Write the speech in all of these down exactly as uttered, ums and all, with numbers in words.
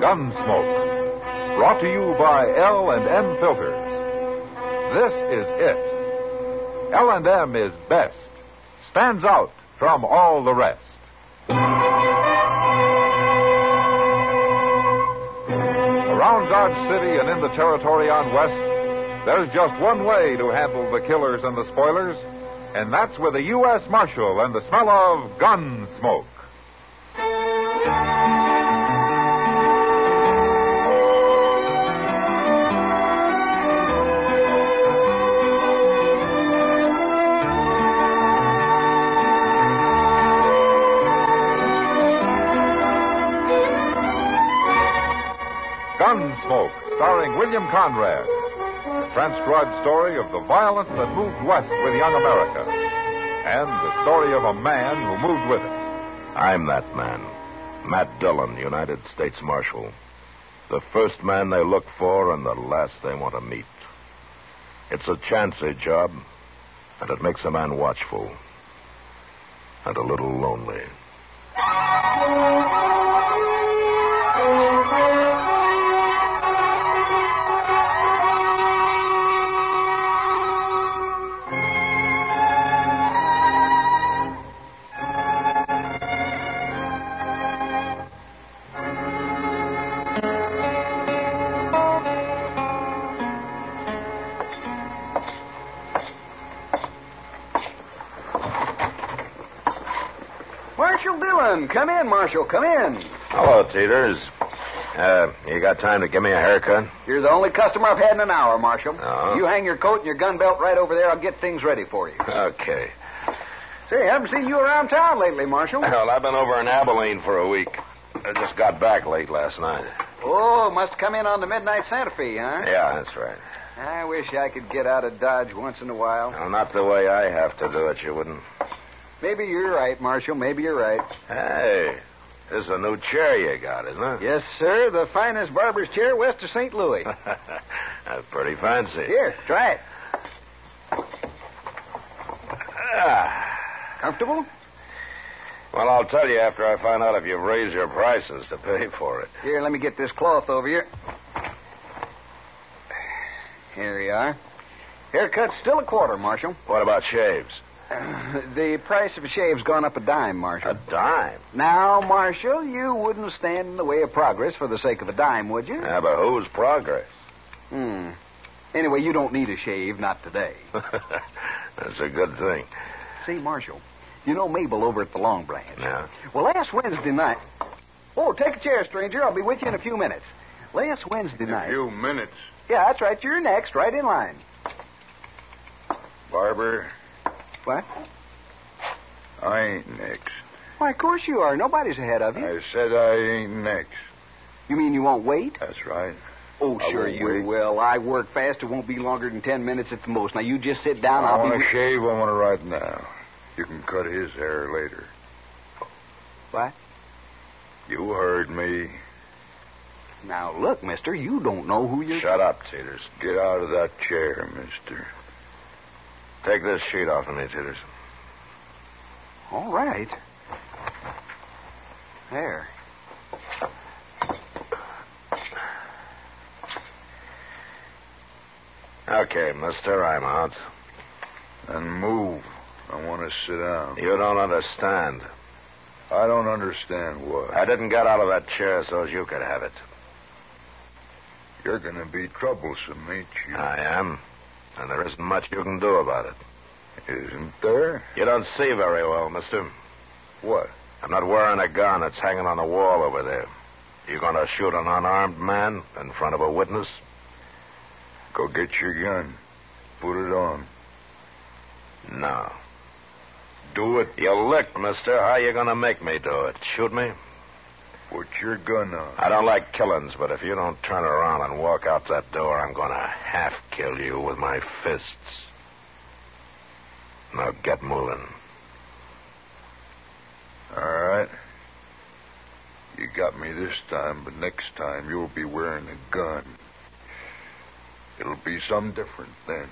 Gunsmoke. Brought to you by L and M Filters. This is it. L and M is best. Stands out from all the rest. Around Dodge City and in the territory on West, there's just one way to handle the killers and the spoilers, and that's with a U S Marshal and the smell of gun smoke. Gunsmoke, starring William Conrad. The transcribed story of the violence that moved west with young America. And the story of a man who moved with it. I'm that man. Matt Dillon, United States Marshal. The first man they look for and the last they want to meet. It's a chancy job, and it makes a man watchful. And a little lonely. Marshal Dillon, come in, Marshal, come in. Hello, Teeters. Uh, you got time to give me a haircut? You're the only customer I've had in an hour, Marshal. Oh. You hang your coat and your gun belt right over there. I'll get things ready for you. Okay. Say, I haven't seen you around town lately, Marshal. Well, I've been over in Abilene for a week. I just got back late last night. Oh, must have come in on the Midnight Santa Fe, huh? Yeah, that's right. I wish I could get out of Dodge once in a while. Well, not the way I have to do it, you wouldn't. Maybe you're right, Marshal. Maybe you're right. Hey, this is a new chair you got, isn't it? Yes, sir. The finest barber's chair west of Saint Louis. That's pretty fancy. Here, try it. Ah. Comfortable? Well, I'll tell you after I find out if you've raised your prices to pay for it. Here, let me get this cloth over you. Here you are. Haircut's still a quarter, Marshal. What about shaves? Uh, the price of a shave's gone up a dime, Marshal. A dime? Now, Marshal, you wouldn't stand in the way of progress for the sake of a dime, would you? Yeah, but whose progress? Hmm. Anyway, you don't need a shave, not today. That's a good thing. See, Marshal, you know Mabel over at the Long Branch. Yeah. Well, last Wednesday night... Oh, take a chair, stranger. I'll be with you in a few minutes. Last Wednesday night... A few minutes. Yeah, that's right. You're next, right in line. Barber, What? I ain't next. Why, of course you are. Nobody's ahead of you. I said I ain't next. You mean you won't wait? That's right. Oh, I sure won't you wait. will. I work fast. It won't be longer than ten minutes at the most. Now, you just sit down. I I'll want be... to shave. I want to right now. You can cut his hair later. What? You heard me. Now, look, mister, you don't know who you're... Shut up, Teeters. Get out of that chair, mister. Take this sheet off of me, Teeters. All right. There. Okay, mister, I'm out. And move. I want to sit down. You don't understand. I don't understand what. I didn't get out of that chair so as you could have it. You're going to be troublesome, ain't you? I am. And there isn't much you can do about it. Isn't there? You don't see very well, mister. What? I'm not wearing a gun. It's hanging on the wall over there. You going to shoot an unarmed man in front of a witness? Go get your gun. Put it on. No. Do it. You licked, mister. How you going to make me do it? Shoot me? Put your gun on. I don't like killings, but if you don't turn around and walk out that door, I'm going to half kill you with my fists. Now get moving. All right. You got me this time, but next time you'll be wearing a gun. It'll be some different then.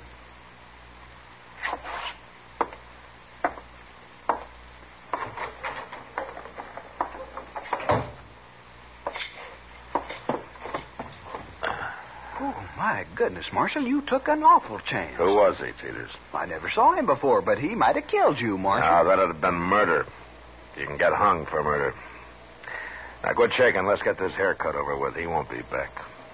Oh, my goodness, Marshal, you took an awful chance. Who was he, Teeters? I never saw him before, but he might have killed you, Marshal. No, that'd have been murder. You can get hung for murder. Now, quit shaking. Let's get this haircut over with. He won't be back.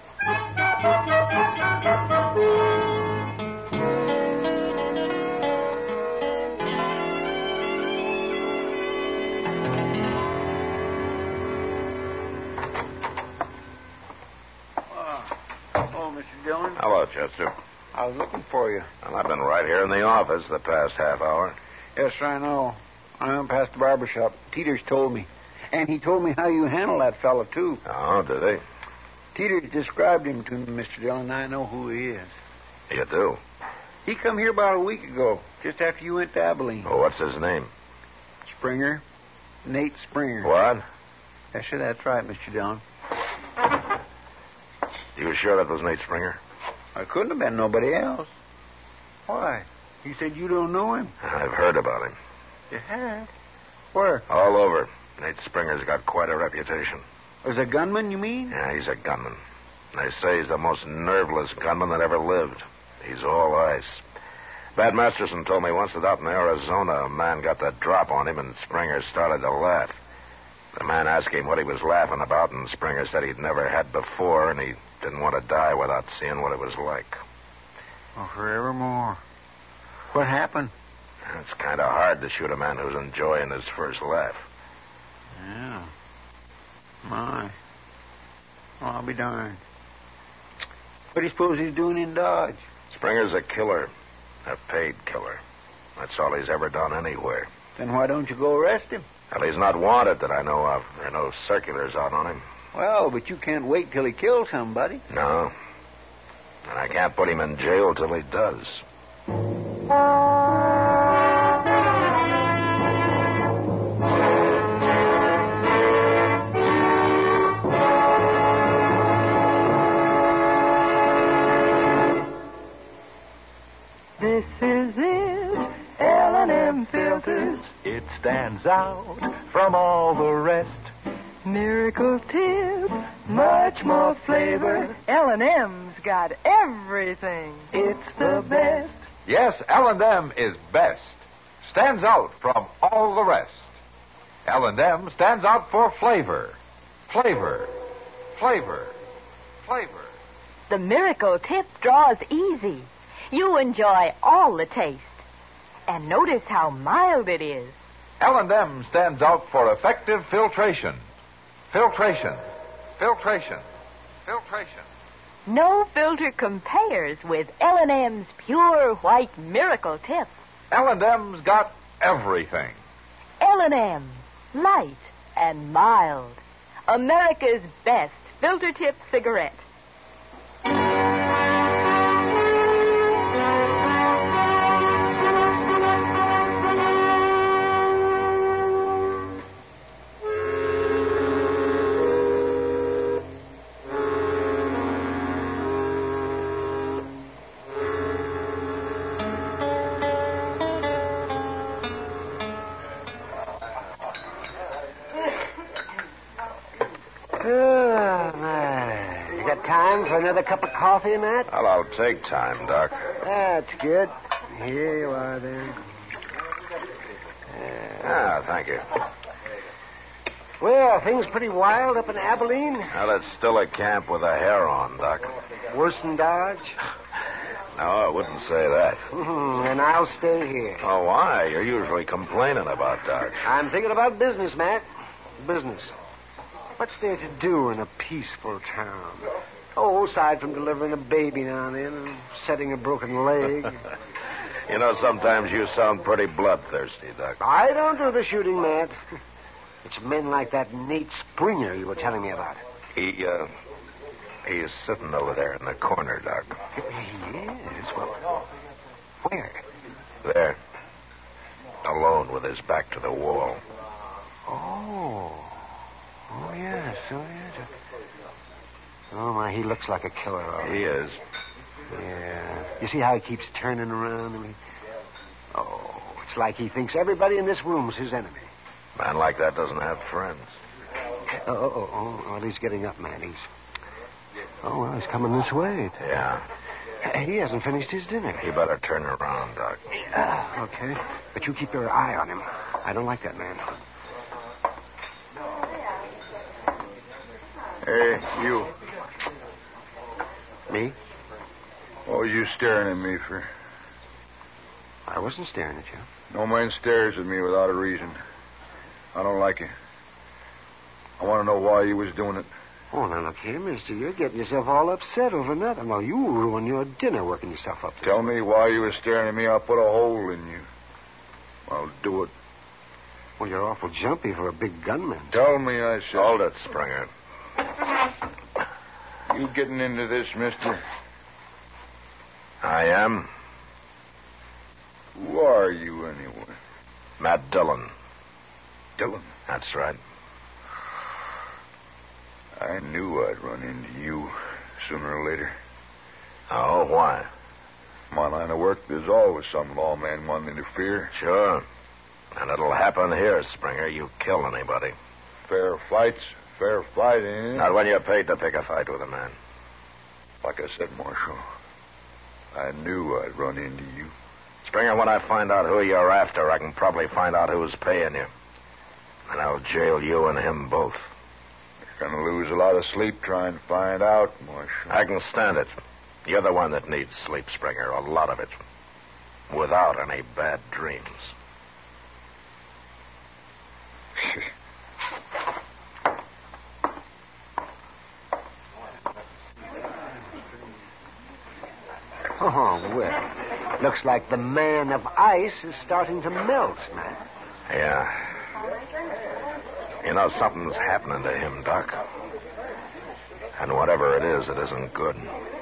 Dillon? Hello, Chester. I was looking for you. Well, I've been right here in the office the past half hour. Yes, I know. I went past the barber shop. Teeters told me. And he told me how you handle that fella, too. Oh, did he? Teeters described him to me, Mister Dillon, and I know who he is. You do? He come here about a week ago, just after you went to Abilene. Oh, what's his name? Springer. Nate Springer. What? Yes, sir, that's right, Mister Dillon. You sure that was Nate Springer? I couldn't have been nobody else. Why? He said you don't know him. I've heard about him. You have? Where? All over. Nate Springer's got quite a reputation. As a gunman, you mean? Yeah, he's a gunman. They say he's the most nerveless gunman that ever lived. He's all ice. Bat Masterson told me once that out in Arizona, a man got the drop on him, and Springer started to laugh. The man asked him what he was laughing about, and Springer said he'd never had before, and he didn't want to die without seeing what it was like. Oh, forevermore. What happened? It's kind of hard to shoot a man who's enjoying his first laugh. Yeah. My. Well, I'll be darned. What do you suppose he's doing in Dodge? Springer's a killer. A paid killer. That's all he's ever done anywhere. Then why don't you go arrest him? Well, he's not wanted that I know of. There are no circulars out on him. Well, but you can't wait till he kills somebody. No. And I can't put him in jail till he does. This is it, L and M Filters. It stands out from all the rest. Miracle tip, much more flavor. L and M's got everything. It's the best. Yes, L and M is best. Stands out from all the rest. L and M stands out for flavor. Flavor. Flavor. Flavor. The Miracle Tip draws easy. You enjoy all the taste. And notice how mild it is. L and M stands out for effective filtration. Filtration. Filtration. Filtration. No filter compares with L and M's pure white Miracle Tip. L and M's got everything. L and M, light and mild. America's best filter tip cigarette. For another cup of coffee, Matt? Well, I'll take time, Doc. That's good. Here you are, then. Uh, Ah, thank you. well, things pretty wild up in Abilene. Well, it's still a camp with a hair on, Doc. Worse than Dodge? No, I wouldn't say that. Mm-hmm. And I'll stay here. Oh, why? You're usually complaining about Dodge. I'm thinking about business, Matt. Business. What's there to do in a peaceful town? Oh, aside from delivering a baby now and then and setting a broken leg. You know, sometimes you sound pretty bloodthirsty, Doc. I don't do the shooting, Matt. It's men like that Nate Springer you were telling me about. He, uh, he's sitting over there in the corner, Doc. He is? Well, where? There. Alone with his back to the wall. Oh. Oh, yes. Oh, yes. Oh, my, he looks like a killer. All right. He is. Yeah. You see how he keeps turning around? I mean, oh, it's like he thinks everybody in this room's his enemy. A man like that doesn't have friends. Oh, oh, oh, oh, well, he's getting up, man. He's Oh, well, he's coming this way. Yeah. He hasn't finished his dinner. You better turn around, Doc. Yeah, okay. But you keep your eye on him. I don't like that man. Hey, you. Me? What are you staring at me for? I wasn't staring at you. No man stares at me without a reason. I don't like it. I want to know why you was doing it. Oh, now look here, mister. You're getting yourself all upset over nothing. Well, you ruin your dinner working yourself up. Tell me why you was staring at me. I'll put a hole in you. I'll do it. Well, you're awful jumpy for a big gunman. Tell me, I said. Hold it, Springer. You getting into this, mister? I am. Who are you, anyway? Matt Dillon. Dillon? That's right. I knew I'd run into you sooner or later. Oh, why? My line of work, there's always some lawman wanting to interfere. Sure. And it'll happen here, Springer. You kill anybody. Fair fights, fair fighting. Not when you're paid to pick a fight with a man. Like I said, Marshal, I knew I'd run into you. Springer, when I find out who you're after, I can probably find out who's paying you. And I'll jail you and him both. You're going to lose a lot of sleep trying to find out, Marshal. I can stand it. You're the one that needs sleep, Springer, a lot of it. Without any bad dreams. Oh, well. Looks like the man of ice is starting to melt, Matt. Yeah. You know, something's happening to him, Doc. And whatever it is, it isn't good.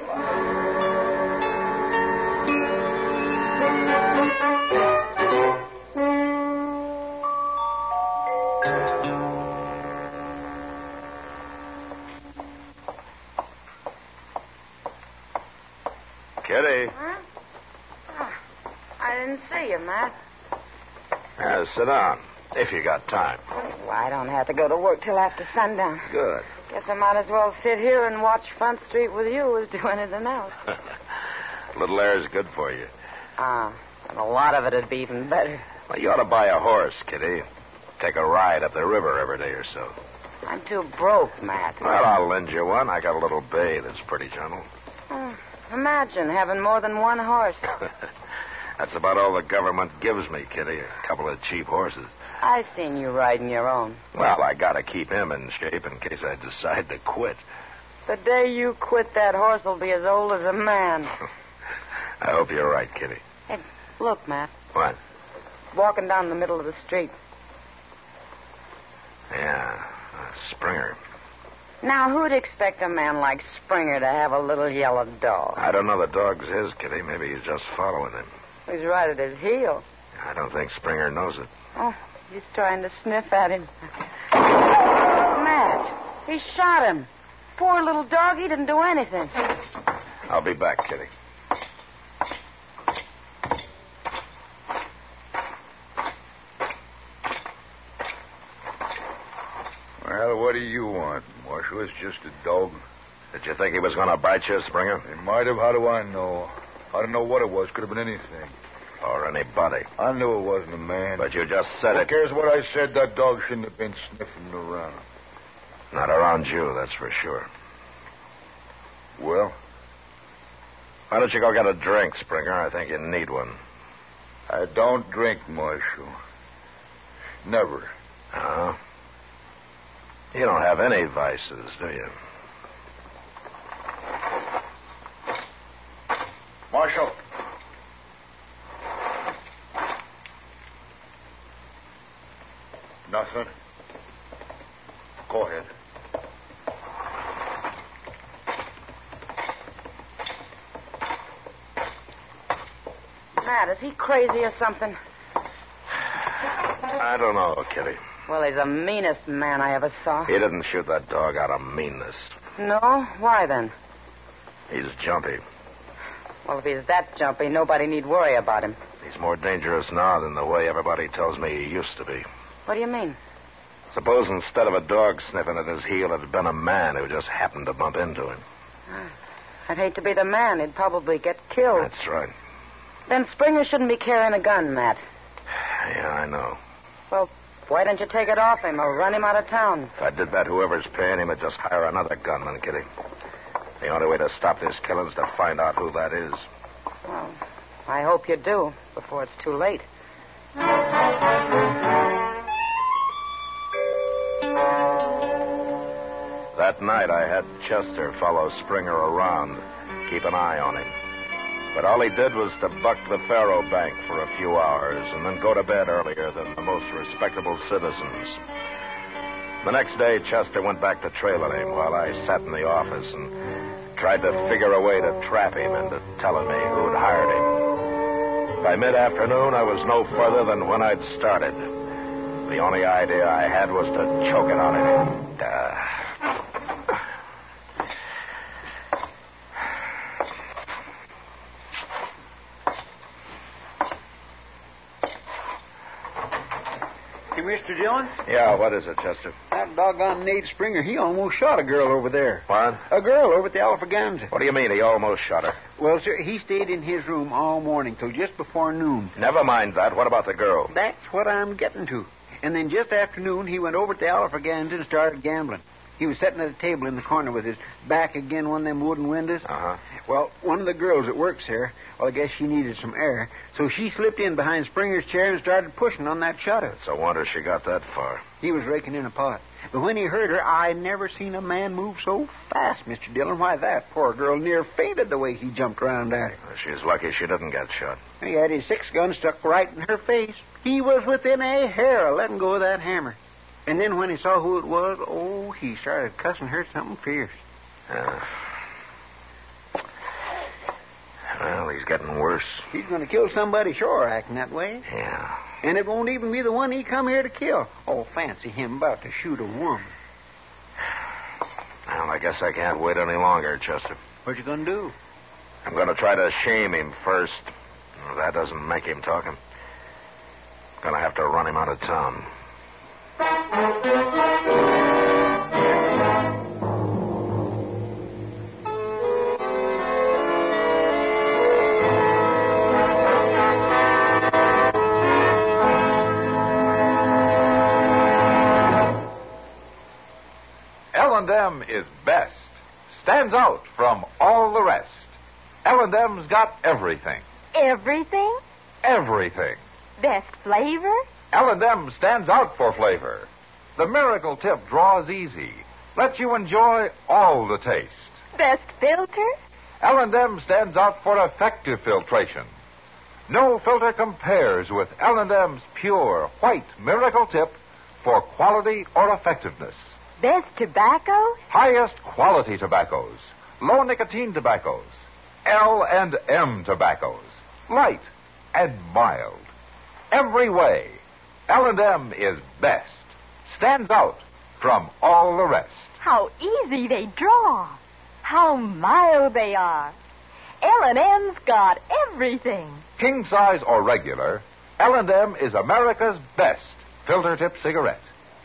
Kitty. Huh? Oh, I didn't see you, Matt. Yeah, sit down, if you got time. Well, I don't have to go to work till after sundown. Good. Guess I might as well sit here and watch Front Street with you as do anything else. A little air is good for you. Ah, and a lot of it'd be even better. Well, you ought to buy a horse, Kitty. Take a ride up the river every day or so. I'm too broke, Matt. Well, I'll lend you one. I got a little bay that's pretty gentle. Oh, imagine having more than one horse. That's about all the government gives me, Kitty. A couple of cheap horses. I seen you riding your own. Well, I gotta keep him in shape in case I decide to quit. The day you quit, that horse will be as old as a man. I hope you're right, Kitty. Hey, look, Matt. What? Walking down the middle of the street. Yeah, uh, Springer. Now, who'd expect a man like Springer to have a little yellow dog? I don't know the dog's his, Kitty. Maybe he's just following him. He's right at his heel. I don't think Springer knows it. Oh, he's trying to sniff at him. Matt, he shot him. Poor little dog, he didn't do anything. I'll be back, Kitty. Well, what do you want, Marshal? It's just a dog. Did you think he was going to bite you, Springer? It might have. How do I know? I don't know what it was. Could have been anything. Or anybody. I knew it wasn't a man. But you just said Who it. cares what I said? That dog shouldn't have been sniffing around. Not around you, that's for sure. Well? Why don't you go get a drink, Springer? I think you need one. I don't drink, Marshal. Never. Uh-huh. You don't have any vices, do you? Marshal. Nothing. Go ahead. Matt, is he crazy or something? I don't know, Kitty. Well, he's the meanest man I ever saw. He didn't shoot that dog out of meanness. No? Why then? He's jumpy. Well, if he's that jumpy, nobody need worry about him. He's more dangerous now than the way everybody tells me he used to be. What do you mean? Suppose instead of a dog sniffing at his heel, it had been a man who just happened to bump into him. I'd hate to be the man. He'd probably get killed. That's right. Then Springer shouldn't be carrying a gun, Matt. Yeah, I know. Well, why don't you take it off him or run him out of town? If I did that, whoever's paying him would just hire another gunman, Kitty. The only way to stop this killing is to find out who that is. Well, I hope you do before it's too late. That night, I had Chester follow Springer around, keep an eye on him. But all he did was to buck the faro bank for a few hours and then go to bed earlier than the most respectable citizens. The next day, Chester went back to trailing him while I sat in the office and tried to figure a way to trap him into telling me who'd hired him. By mid-afternoon, I was no further than when I'd started. The only idea I had was to choke it out of him. Uh, Hey, Mister Dillon? Yeah, what is it, Chester? That doggone Nate Springer, he almost shot a girl over there. What? A girl over at the Alphaganza. What do you mean he almost shot her? Well, sir, he stayed in his room all morning till just before noon. Never mind that. What about the girl? That's what I'm getting to. And then just after noon, he went over to the Alphaganza and started gambling. He was sitting at a table in the corner with his back against one of them wooden windows. Uh-huh. Well, one of the girls that works there, well, I guess she needed some air, so she slipped in behind Springer's chair and started pushing on that shutter. It's a wonder she got that far. He was raking in a pot. But when he heard her, I never seen a man move so fast, Mister Dillon. Why, that poor girl near fainted the way he jumped around at her. She's lucky she didn't get shot. He had his six gun stuck right in her face. He was within a hair of letting go of that hammer. And then when he saw who it was, oh, he started cussing her something fierce. Uh, well, he's getting worse. He's going to kill somebody, sure, acting that way. Yeah. And it won't even be the one he come here to kill. Oh, fancy him about to shoot a woman. Well, I guess I can't wait any longer, Chester. What you going to do? I'm going to try to shame him first. If that doesn't make him talk, I'm going to have to run him out of town. L and M is best. Stands out from all the rest. L and M's got everything. Everything? Everything. Best flavor? L and M stands out for flavor. The Miracle Tip draws easy. Lets you enjoy all the taste. Best filter? L and M stands out for effective filtration. No filter compares with L and M's pure, white Miracle Tip for quality or effectiveness. Best tobacco? Highest quality tobaccos. Low nicotine tobaccos. L and M tobaccos. Light and mild. Every way, L and M is best. Stands out from all the rest. How easy they draw. How mild they are. L and M's got everything. King size or regular, L and M is America's best filter tip cigarette.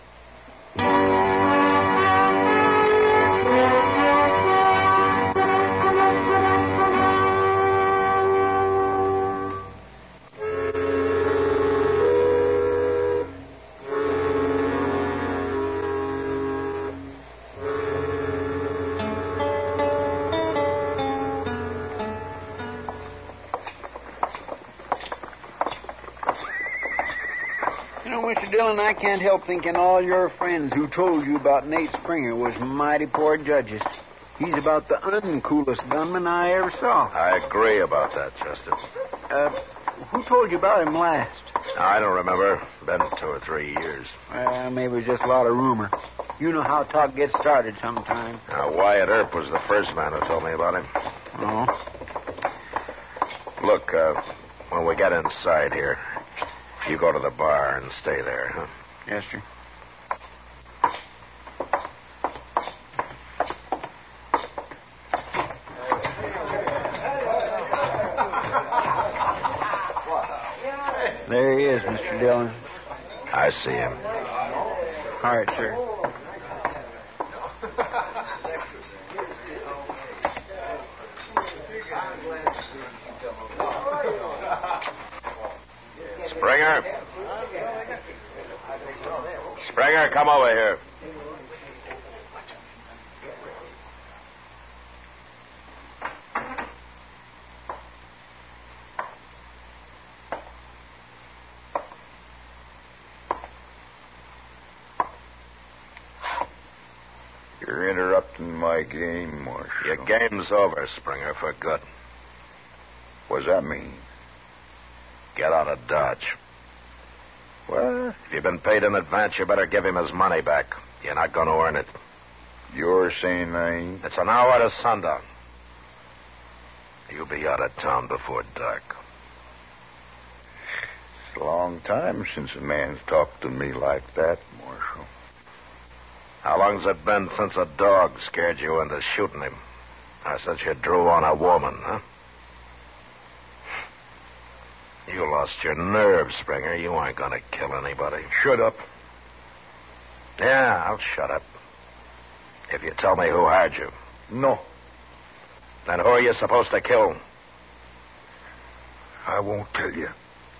You know, Mister Dillon, I can't help thinking all your friends who told you about Nate Springer was mighty poor judges. He's about the uncoolest gunman I ever saw. I agree about that, Chester. Uh, who told you about him last? I don't remember. Been two or three years. Well, maybe it was just a lot of rumor. You know how talk gets started sometime. Now, Wyatt Earp was the first man who told me about him. Oh? Look, uh, when we get inside here, you go to the bar and stay there, huh? Yes, sir. There he is, Mister Dillon. I see him. All right, sir. Springer, come over here. You're interrupting my game, Marshal. Your game's over, Springer, for good. What does that mean? Get out of Dodge. What? If you've been paid in advance, you better give him his money back. You're not going to earn it. You're saying I ain't? It's an hour to sundown. You'll be out of town before dark. It's a long time since a man's talked to me like that, Marshal. How long's it been since a dog scared you into shooting him? Or since you drew on a woman, huh? You lost your nerve, Springer. You ain't going to kill anybody. Shut up. Yeah, I'll shut up. If you tell me who hired you. No. Then who are you supposed to kill? I won't tell you.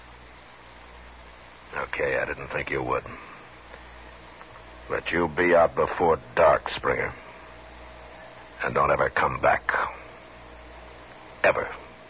Okay, I didn't think you would. But you'll be out before dark, Springer. And don't ever come back. Ever.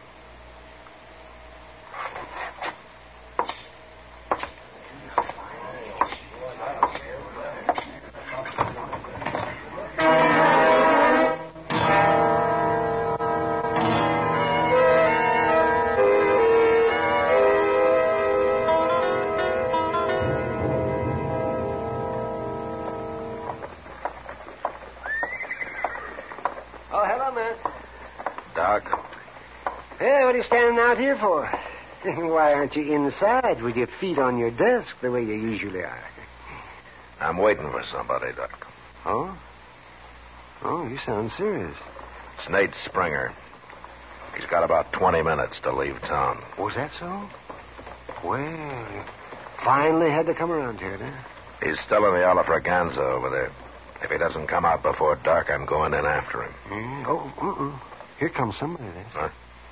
Oh, hello, man. Doc? Hey, what are you standing out here for? Why aren't you inside with your feet on your desk the way you usually are? I'm waiting for somebody, Doc. Oh? Oh, you sound serious. It's Nate Springer. He's got about twenty minutes to leave town. Was that so? Well, you finally had to come around here, huh? He's still in the Alafraganza over there. If he doesn't come out before dark, I'm going in after him. Mm. Oh, uh-uh. Here comes somebody then. Huh?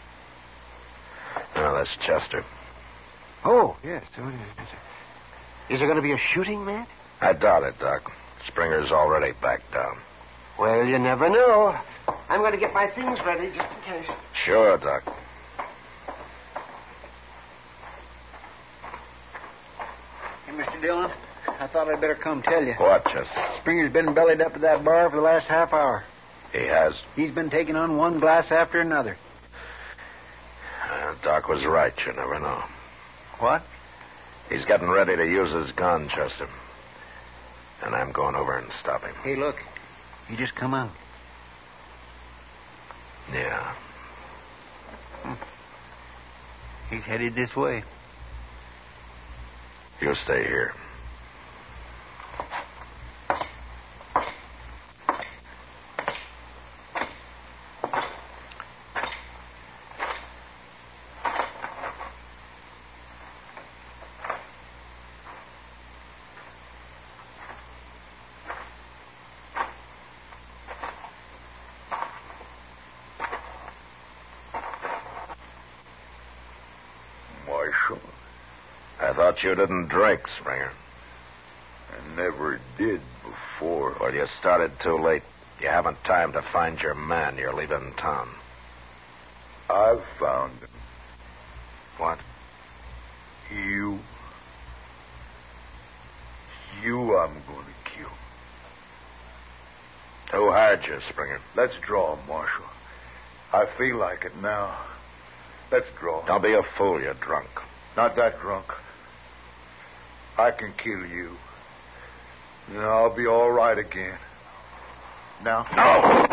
No, that's Chester. Oh, yes. Is there going to be a shooting, Matt? I doubt it, Doc. Springer's already backed down. Well, you never know. I'm going to get my things ready just in case. Sure, Doc. Hey, Mister Dillon, I thought I'd better come tell you. What, Chester? Springer's been bellied up to that bar for the last half hour. He has? He's been taking on one glass after another. Uh, Doc was right. You never know. What? He's getting ready to use his gun, Chester. And I'm going over and stop him. Hey, look. He just come out. Yeah. Hmm. He's headed this way. You stay here. Marshal, I thought you didn't drink, Springer. I never did before. Well, you started too late. You haven't time to find your man. You're leaving town. I've found him. What? You. You I'm going to kill. Who hired you, Springer? Let's draw, Marshal. I feel like it now. Let's draw. Don't be a fool. You're drunk. Not that drunk. I can kill you. And I'll be all right again. Now. No!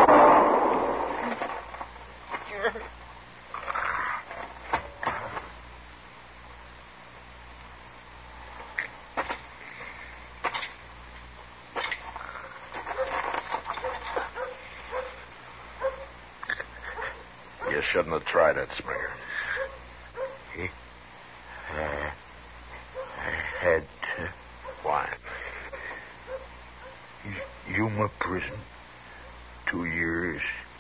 You shouldn't have tried it, Springer. Uh, I had to. Why? You, you my prison. Two years.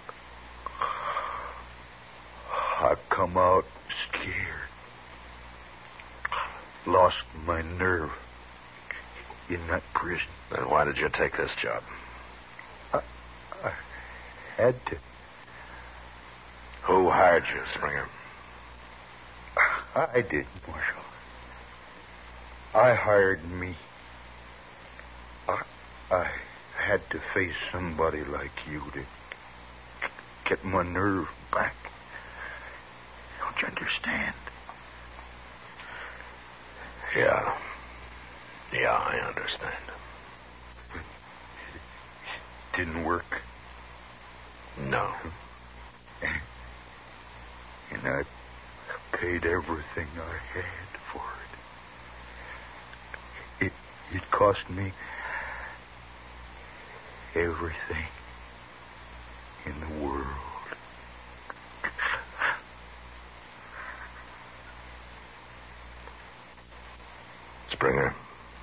I come out scared. Lost my nerve. in that prison. Then why did you take this job? I, I had to. Who hired you, Springer? I did, Marshal. I hired me. I, I had to face somebody like you to get my nerve back. Don't you understand? Yeah. Yeah, I understand. It didn't work. No. And I paid everything I had for it. It it cost me everything in the world. Springer.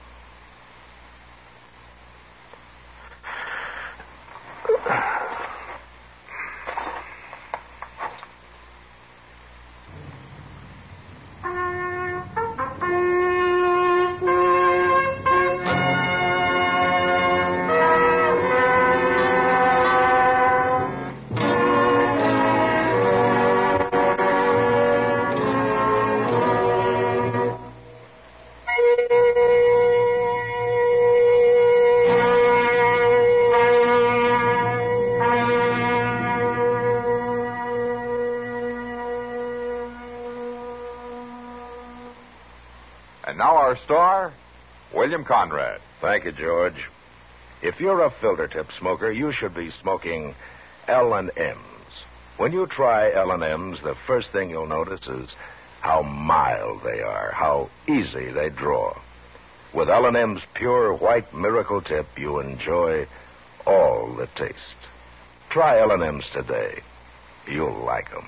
And now our star, William Conrad. Thank you, George. If you're a filter tip smoker, you should be smoking L and M's. When you try L and M's, the first thing you'll notice is how mild they are, how easy they draw. With L and M's pure white miracle tip, you enjoy all the taste. Try L and M's today. You'll like them.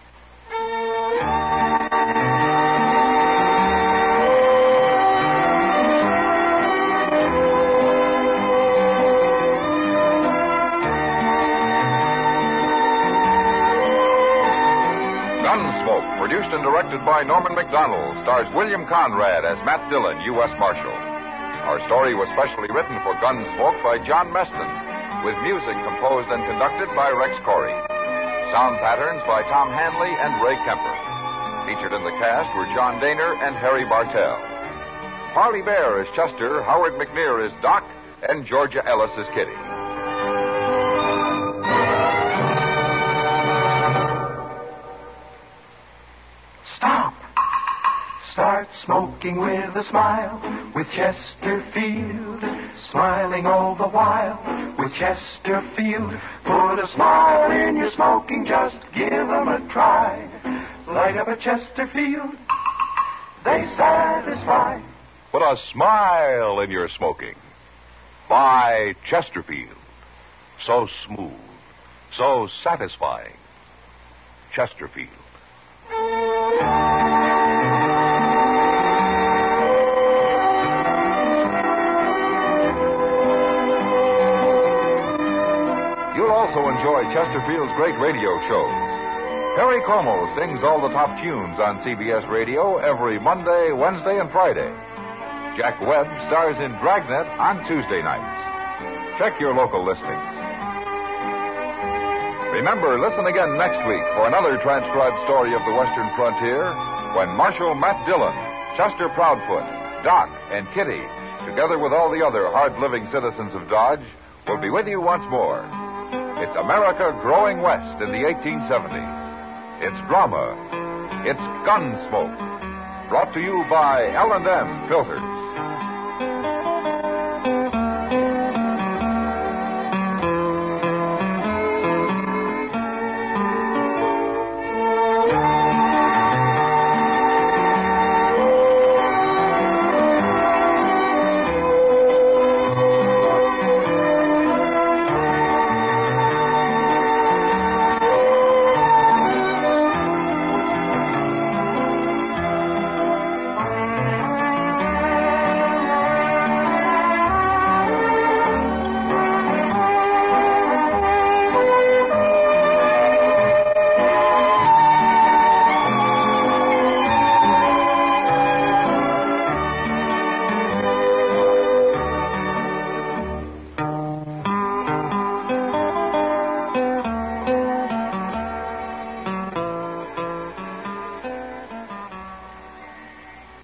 Gunsmoke, produced and directed by Norman Macdonald, stars William Conrad as Matt Dillon, U S Marshal. Our story was specially written for Gunsmoke by John Meston, with music composed and conducted by Rex Corey. Sound patterns by Tom Hanley and Ray Kemper. Featured in the cast were John Daner and Harry Bartell. Harley Bear is Chester, Howard McNear is Doc, and Georgia Ellis is Kitty. Stop. Start smoking with a smile with Chesterfield. Smiling all the while with Chesterfield. Put a smile in your smoking, just give them a try. Light up a Chesterfield, they satisfy. Put a smile in your smoking. Buy Chesterfield. So smooth, so satisfying. Chesterfield. You'll also enjoy Chesterfield's great radio shows. Perry Como sings all the top tunes on C B S Radio every Monday, Wednesday, and Friday. Jack Webb stars in Dragnet on Tuesday nights. Check your local listings. Remember, listen again next week for another transcribed story of the Western frontier when Marshal Matt Dillon, Chester Proudfoot, Doc, and Kitty, together with all the other hard-living citizens of Dodge, will be with you once more. It's America growing west in the eighteen seventies. It's drama. It's Gunsmoke. Brought to you by L and M Filters.